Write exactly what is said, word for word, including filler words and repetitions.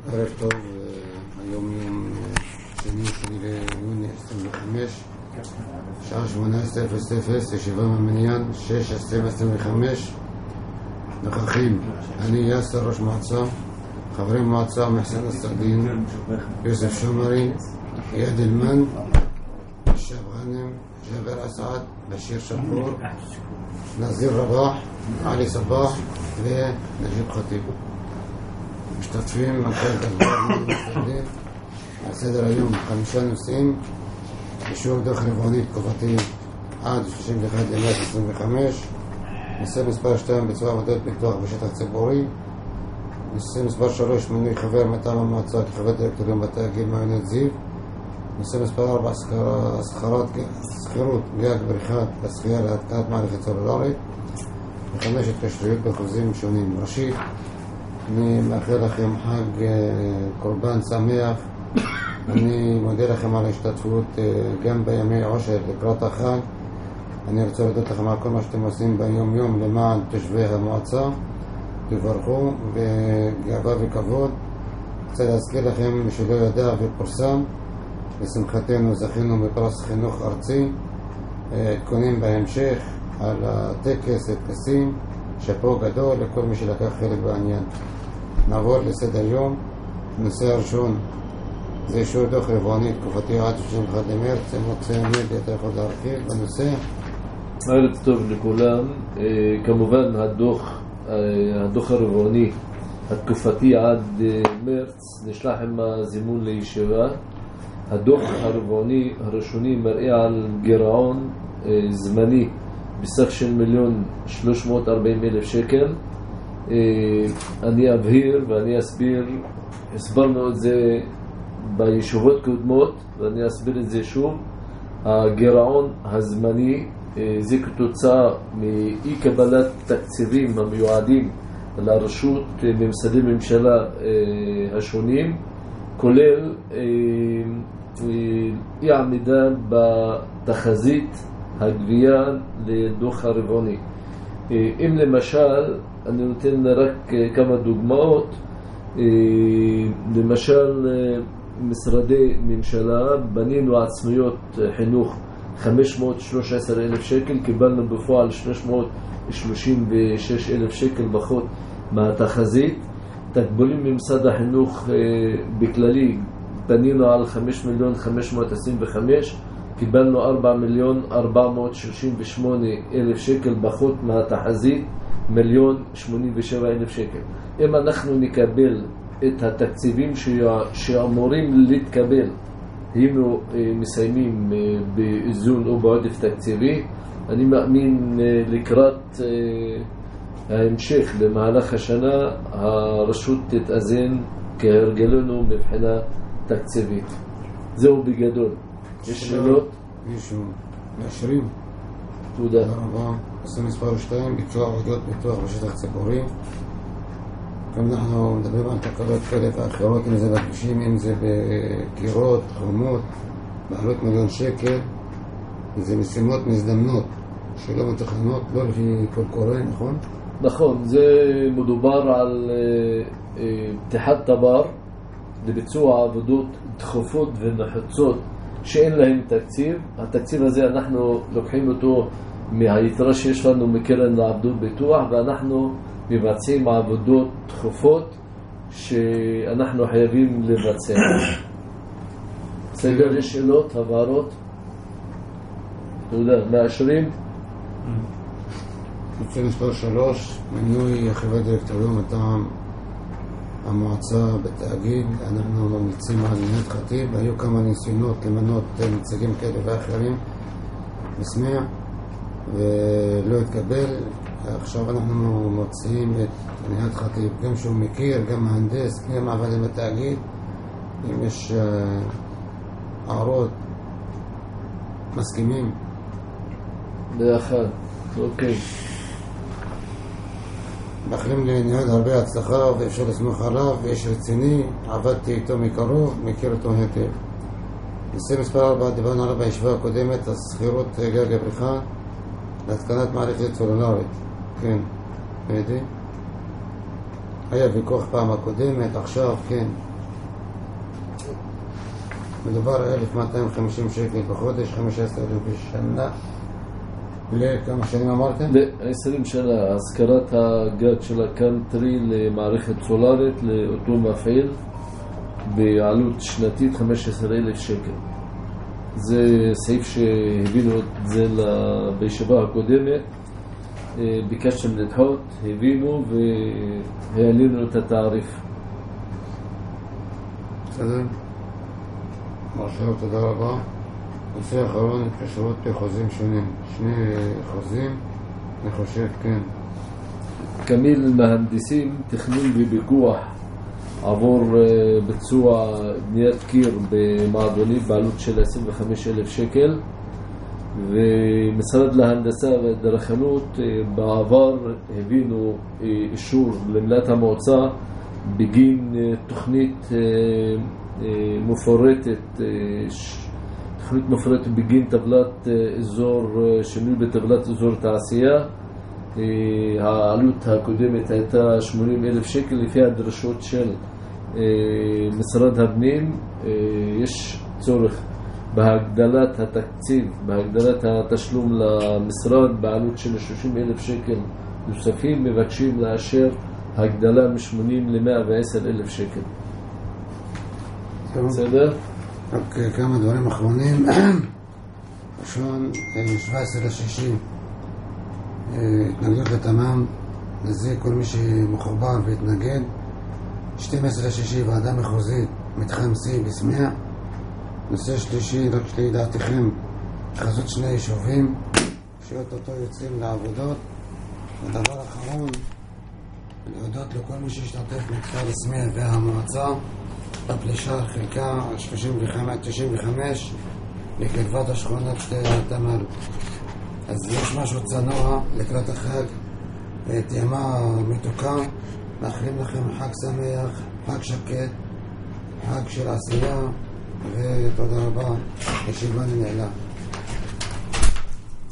ערב טוב, היום יום שני שני ליוני עשרים וחמש, שעה שמונה עשרה אפס אפס, ישיבה מהמניין שש עשרים עשרים וחמש. נוכחים אני יאסר ראש מועצה, חברי מועצה מחסן הסעדין, יוסף שומרי, יד אלמן, שב גאנם, ג'אבר אסעד, בשיר שפור, נזיר רבח, עלי סבח ונג'יב חטיב. משתתפים מנכ"ל דבר מסתכלים על סדר היום חמישה נושאים: אישור דוח רבעוני תקופתי עד שלושים ואחד למרץ עשרים וחמש, נושא מספר שתיים ביצוע עבודות פיתוח בשטח ציבורי, נושא מספר שלוש מינוי חבר מטעם המועצה כחבר דירקטוריון בתאגיד מעיינות זיו, נושא מספר ארבע שכירות גג בריכת השחייה להתקנת מערכת סלולרית, וחמש התקשרויות בחוזים שונים. ראשית, אני מאחל לכם חג קורבן שמח. אני מודה לכם על ההשתתפות גם בימי עושר לקראת החג. אני רוצה להודות לכם על כל מה שאתם עושים ביום יום למען תושבי המועצה. תברכו בגאווה וכבוד. רוצה להזכיר לכם שלא ידע ופורסם, לשמחתנו זכינו בפרס חינוך ארצי. עדכונים בהמשך על הטקס, הטקסים. שאפו גדול לכל מי שלקח חלק בעניין. נעבור לסדר יום. הנושא הראשון זה אישור דוח רבעוני תקופתי עד שלושים ואחד למרץ. אני רוצה עמד, אתה יכול להרחיב בנושא? ערב טוב לכולם. כמובן הדוח הדוח הרבעוני התקופתי עד מרץ נשלח עם הזימון לישיבה. הדוח הרבעוני הראשוני מראה על גירעון זמני בסך של מיליון שלוש מאות ארבעים אלף שקל. אני אבהיר ואני אסביר, הסברנו את זה בישיבות קודמות ואני אסביר את זה שוב. הגירעון הזמני זה כתוצאה מאי קבלת תקציבים המיועדים לרשות במשרדי ממשלה השונים, כולל אי עמידה בתחזית הגבייה לדוח הרבעוני. אם למשל, אני נותן רק כמה דוגמאות. למשל, משרדי ממשלה, בנינו עצמיות חינוך חמש מאות ושלושה עשר אלף שקל, קיבלנו בפועל שלוש מאות שלושים ושש אלף שקל פחות מהתחזית. תקבולים ממשרד החינוך בכללי, בנינו על חמישה מיליון חמש מאות עשרים וחמש, קיבלנו ארבעה מיליון ארבע מאות שלושים ושמונה אלף שקל פחות מהתחזית, מיליון שמונים ושבע אלף שקל. אם אנחנו נקבל את התקציבים שאמורים להתקבל, היינו מסיימים באיזון או בעודף תקציבי. אני מאמין לקראת ההמשך במהלך השנה הרשות תתאזן כהרגלנו מבחינה תקציבית. זהו בגדול. יש שאלות? מישהו מאשרים? תודה. תודה רבה. נושא מספר שתיים, ביצוע עבודות פיתוח בשטח ציבורי. גם אנחנו מדברים על תקלות כאלה ואחרות, אם זה בכבישים, אם זה בקירות, חומות, בעלות מיליון שקל. זה משימות מזדמנות שלא מתוכננות, לא לפי כל קורא, נכון? נכון, זה מדובר על פתיחת תבר לביצוע עבודות דחופות ונחוצות שאין להם תקציב. התקציב הזה אנחנו לוקחים אותו מהיתרה שיש לנו מקרן לעבודות ביטוח, ואנחנו מבצעים עבודות דחופות שאנחנו חייבים לבצע. בסדר, יש שאלות, הבהרות? תודה. מאשרים? נושא מספר שלוש, מינוי חבר דירקטוריון מטעם המועצה בתאגיד. אנחנו ממליצים על יד חטיב. היו כמה ניסיונות למנות נציגים כאלה ואחרים בסמיה ולא התקבל. עכשיו אנחנו מוצאים את יד חטיב, גם שהוא מכיר, גם מהנדס, גם עבד בתאגיד. אם יש הערות, מסכימים? באחד. אוקיי. מאחלים לניהל הרבה הצלחה ואפשר לסמוך עליו, ויש רציני, עבדתי איתו מקרוב, מכיר אותו היטב. נושא מספר ארבע, דיברנו עליו בישיבה הקודמת, השכירות גג הבריכה להתקנת מערכת סלולרית. כן, בדי? היה ויכוח פעם הקודמת, עכשיו כן. מדובר על אלף מאתיים וחמישים שקל בחודש, חמישה עשר אלף בשנה. לכמה שנים אמרתם? ל-עשרים שנה, השכרת הגג של הקאנטרי למערכת סולארית לאותו מפעיל בעלות שנתית חמישה עשר אלף שקל. זה סעיף שהבינו את זה בישיבה הקודמת, ביקשתם לדחות, הבינו והעלינו את התעריף. בסדר? מרשלו, תודה רבה. נושא האחרון, התקשרות בחוזים שונים. שני חוזים, אני חושב, כן. כמיל מהנדסים, תכנון וביקוח עבור ביצוע בניית קיר במועדונית בעלות של עשרים וחמישה אלף שקל, ומשרד להנדסה והאדריכלות בעבר הבינו אישור למליאת המועצה בגין תוכנית מפורטת, תוכנית מפורטת בגין טבלת אזור, שינוי בטבלת אזור תעשייה. העלות הקודמת הייתה שמונים אלף שקל לפי הדרשות של משרד הפנים. יש צורך בהגדלת התקציב, בהגדלת התשלום למשרד בעלות של שלושים אלף שקל נוספים, מבקשים לאשר הגדלה מ-שמונים ל-מאה ועשר אלף שקל. בסדר? אוקיי, כמה דברים אחרונים. ראשון, שבע עשרה לשישי, התנגדות לתמ"מ, נזיק כל מי שמחובר והתנגד. שתים עשרה לשישי, ועדה מחוזית, מתחם C בסמיע. נושא שלישי, רק לידיעתכם, חזות שני יישובים שאו-טו-טו יוצאים לעבודות. הדבר האחרון, להודות לכל מי שהשתתף מכפר סמיע והמועצה בפלישה חלקה תשעים וחמש לקרבת השכונת תמר. אז יש משהו צנוע לקראת החג, טעימה מתוקה. מאחלים לכם חג שמח, חג שקט, חג של עשייה, ותודה רבה. ישיבה נעילה.